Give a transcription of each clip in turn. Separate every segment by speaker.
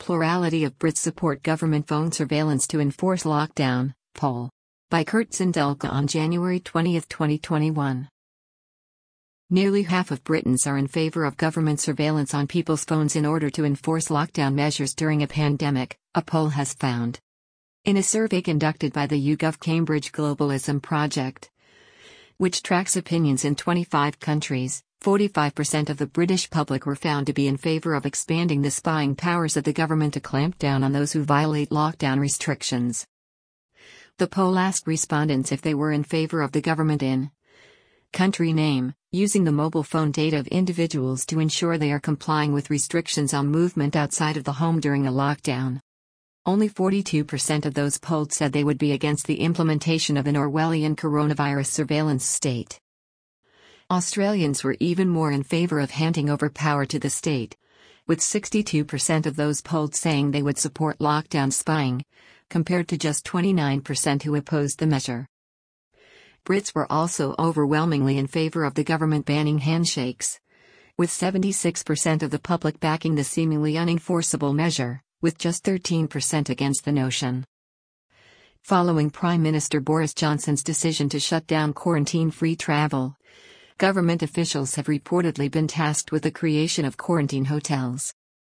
Speaker 1: plurality of Brits support government phone surveillance to enforce lockdown, poll. By Kurt Zindelka on January 20, 2021. Nearly half of Britons are in favor of government surveillance on people's phones in order to enforce lockdown measures during a pandemic, a poll has found. In a survey conducted by the YouGov Cambridge Globalism Project, which tracks opinions in 25 countries, 45% of the British public were found to be in favour of expanding the spying powers of the government to clamp down on those who violate lockdown restrictions. The poll asked respondents if they were in favour of the government in country name, using the mobile phone data of individuals to ensure they are complying with restrictions on movement outside of the home during a lockdown. Only 42% of those polled said they would be against the implementation of an Orwellian coronavirus surveillance state. Australians were even more in favour of handing over power to the state, with 62% of those polled saying they would support lockdown spying, compared to just 29% who opposed the measure. Brits were also overwhelmingly in favour of the government banning handshakes, with 76% of the public backing the seemingly unenforceable measure, with just 13% against the notion. Following Prime Minister Boris Johnson's decision to shut down quarantine-free travel, government officials have reportedly been tasked with the creation of quarantine hotels.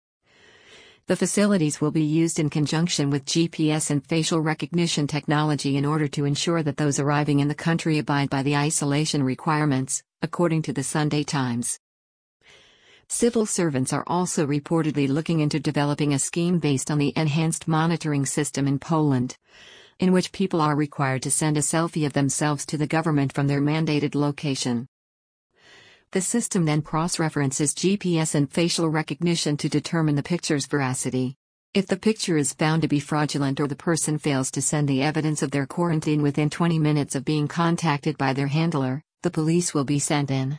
Speaker 1: The facilities will be used in conjunction with GPS and facial recognition technology in order to ensure that those arriving in the country abide by the isolation requirements, according to the Sunday Times. Civil servants are also reportedly looking into developing a scheme based on the enhanced monitoring system in Poland, in which people are required to send a selfie of themselves to the government from their mandated location. The system then cross-references GPS and facial recognition to determine the picture's veracity. If the picture is found to be fraudulent or the person fails to send the evidence of their quarantine within 20 minutes of being contacted by their handler, the police will be sent in.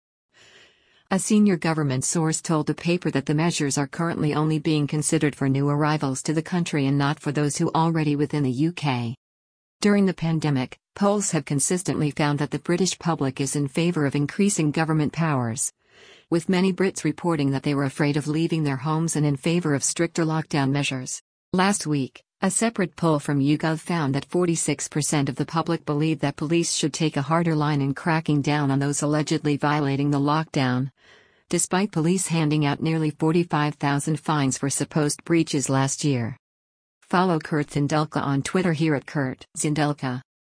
Speaker 1: A senior government source told the paper that the measures are currently only being considered for new arrivals to the country and not for those who are already within the UK. During the pandemic, polls have consistently found that the British public is in favour of increasing government powers, with many Brits reporting that they were afraid of leaving their homes and in favour of stricter lockdown measures. Last week, a separate poll from YouGov found that 46% of the public believe that police should take a harder line in cracking down on those allegedly violating the lockdown, despite police handing out nearly 45,000 fines for supposed breaches last year. Follow Kurt Zindelka on Twitter here at Kurt Zindelka.